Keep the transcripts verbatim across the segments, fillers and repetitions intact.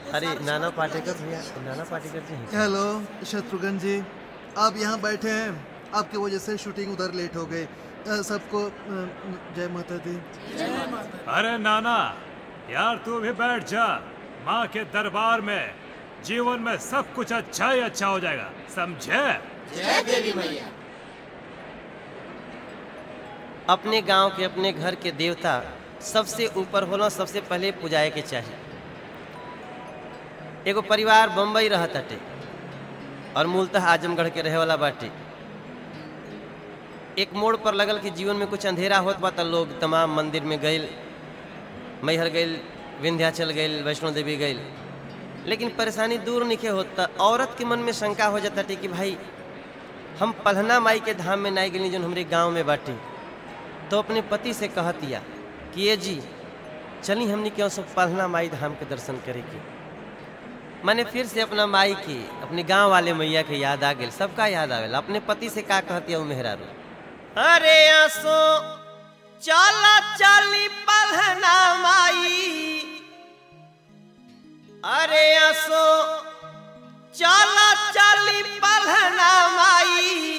अरे नाना पाटेकर भैया, नाना पाटेकर जी हैं। हेलो शत्रुघ्न जी, आप यहाँ बैठे हैं, आपकी वजह से शूटिंग उधर लेट हो गई। अ, सबको अ, जय माता दी। अरे नाना यार तू भी बैठ जा, माँ के दरबार में जीवन में सब कुछ अच्छा ही अच्छा हो जाएगा, समझे? जय देवी मैया। अपने गांव के अपने घर के देवता सबसे ऊपर होला, सबसे पहले पुजाए के चाहिए। एगो परिवार बम्बई रहत हटे और मूलतः आजमगढ़ के रहे वाला बाटे। एक मोड़ पर लगल कि जीवन में कुछ अंधेरा होत बा, त लोग तमाम मंदिर में गइल, मैहर गइल, विंध्याचल गइल, वैष्णो देवी गइल, लेकिन परेशानी दूर नहीं होता। औरत के मन में शंका हो जाता कि भाई हम पलहना माई के धाम में नहीं गई जो हमारे गांव में बाटे, तो अपने पति से कहतिया कि ये जी चली हमने क्यों सब पलहना माई धाम के दर्शन करे के। मैंने फिर से अपना माई की, अपने गांव वाले मैया के याद आ गए, सबका याद आवेला। अपने पति से का कहतिया वो मेहरारू, अरे आसो चला चली पलहना माई, अरे आसो चला चली पलहना माई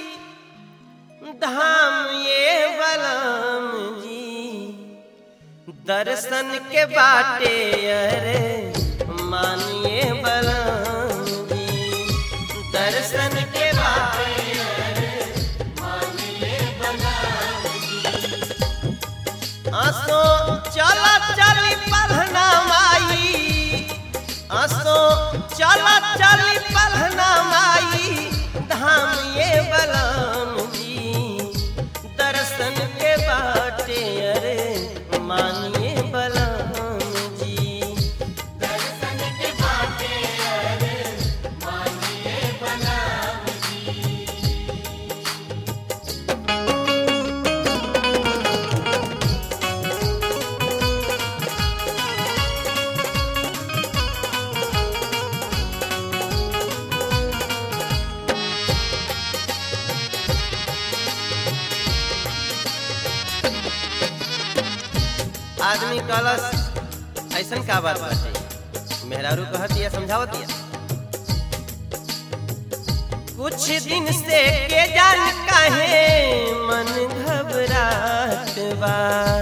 धाम ये बलम जी, दर्शन के बाटे अरे मानिए बलम जी, दर्शन के बाटे अरे मानिए बलम जी। आसो चला चली पलहना माई, आसो चला चली पलहना माई धाम ये बलम जी, दर्शन के बाटे अरे मानिए बलम जी, दर्शन के बाटे अरे मानिए बलम जी। आदमी कलश ऐसन का बात बाटे, मेहरारू कहतिया समझावतिया, कुछ दिन से के जान काहे मन घबरात बा,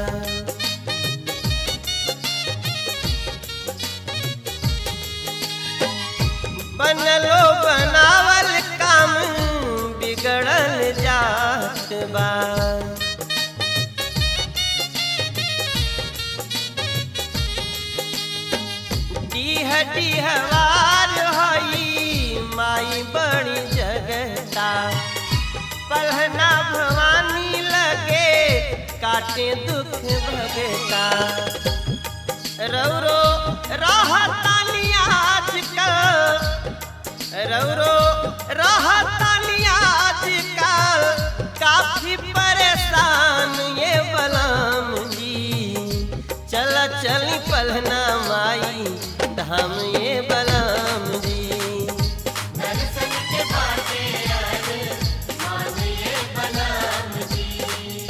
बनलो बनावल काम बिगड़ल जात बा, हवार हई माई बड़ी जगता, पलहना भवानी लगे काटे दुख भगता, रौरो रहतानी आजकल, रौरो रहतानी आजकल काफी परेशान ये बलम जी, चला चली पलहना माई धाम ये बलम जी, दर्शन के बाटे अरे मानिए बलम जी।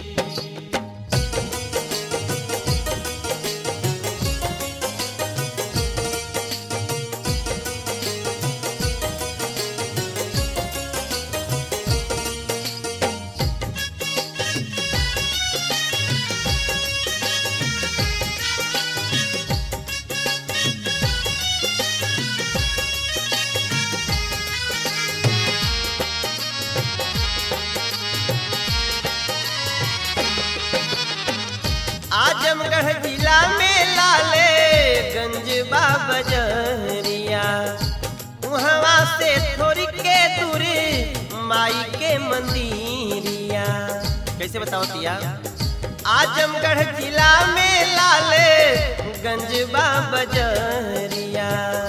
आजमगढ़ जिला में लाले गंज बाबजरिया, वहाँ से थोड़ी के दूरी माई के मंदिरिया। कैसे बताओ तिया, आजमगढ़ जिला में लाले गंज बाबजरिया,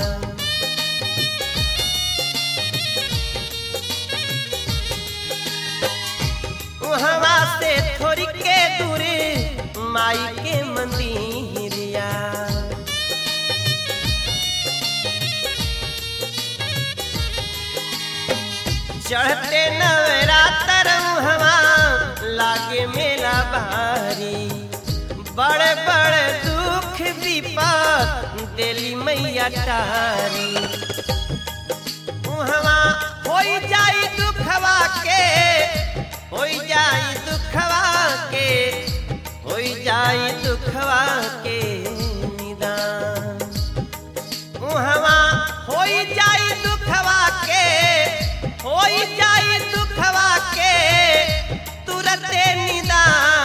वहाँ से थोड़ी के दूरी माई के मंदिरिया। चढ़ते नवरात्र हवा लागे मेला भारी, बड़े बड़े दुख विपद देली मैया टारी उहवा होई जाई दुखवा के होई जाई दुखवा के होई जाई दुखवा के निदान उहवा होई जाई दुखवा के होई जाई दुखवा के तुरते निदान